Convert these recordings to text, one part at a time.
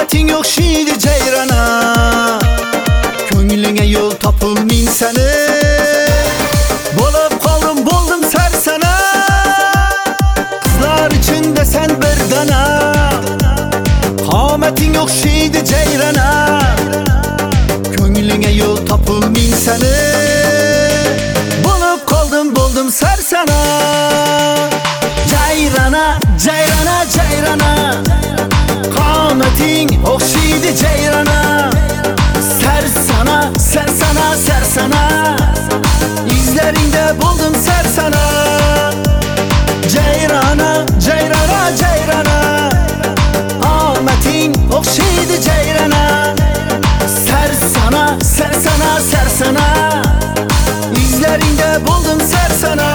Qameting o'xshaydi jayrana, ko'nglinga yo'l topilmin seni. Bo'lib qoldim, bo'ldim sarsana, qizlar ichida sen bir dana. Qameting o'xshaydi jayrana, ko'nglinga yo'l topilmin seni. Bo'lib qoldim, bo'ldim sarsana. Jayrana, jayrana, jayrana, qameting o'xshaydi jayrana. Sarsana, sarsana, sarsana, izlaringda bo'ldim sarsana. Jayrana, jayrana, jayrana, qameting o'xshaydi jayrana. Sarsana, sarsana, sarsana, izlaringda bo'ldim sarsana.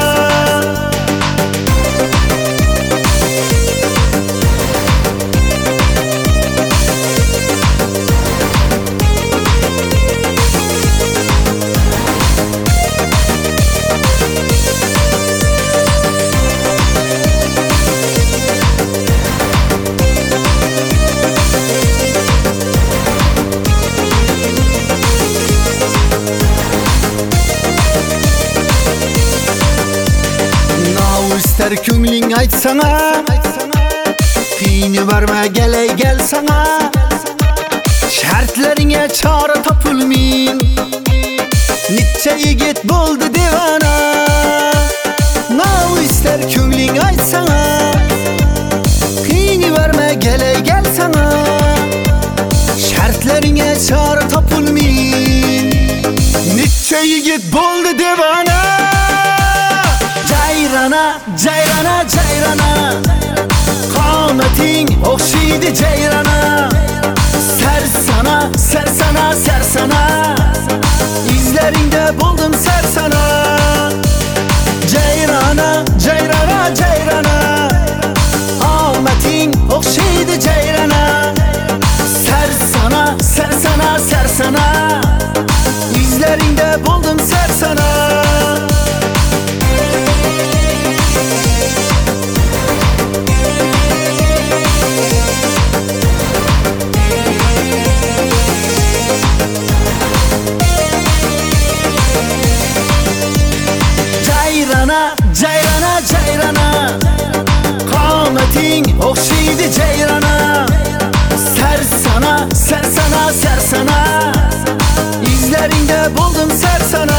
İster ko'ngling aytsana, qiyni barma galay gel sana. Shartlaringga chora topilmin, necha yigit bo'ldi devona. İster ko'ngling aytsana, qiyni barma galay gel sana. Shartlaringga chora topilmin, necha yigit bo'ldi devona. Jayrana, jayrana, jayrana, qameting o'xshaydi jayrana. Sarsana, sarsana, sarsana, izlaringda bo'ldim sarsana. Jayrana, jayrana, jayrana, qameting o'xshaydi jayrana. Sarsana, sarsana, sarsana, izlaringda bo'ldim sarsana. Jayrana, jayrana, jayrana, qameting o'xshaydi jayrana. Sarsana, sarsana, sarsana, izlaringda bo'ldim sarsana.